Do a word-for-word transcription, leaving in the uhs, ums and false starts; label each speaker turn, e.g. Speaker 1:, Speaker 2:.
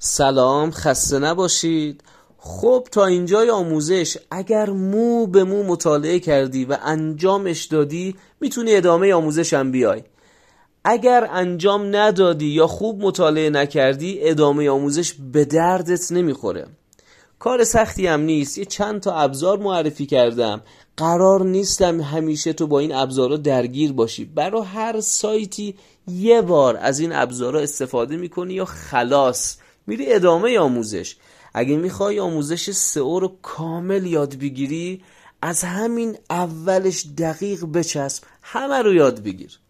Speaker 1: سلام، خسته نباشید. خب تا اینجای آموزش اگر مو به مو مطالعه کردی و انجامش دادی میتونی ادامه آموزش هم بیای. اگر انجام ندادی یا خوب مطالعه نکردی ادامه آموزش به دردت نمیخوره. کار سختی هم نیست، یه چند تا ابزار معرفی کردم. قرار نیستم همیشه تو با این ابزارا درگیر باشی. برای هر سایتی یه بار از این ابزارا استفاده میکنی یا خلاص میری ادامه آموزش. اگه میخوای آموزش سئو رو کامل یاد بگیری از همین اولش دقیق بچسب، همه رو یاد بگیر.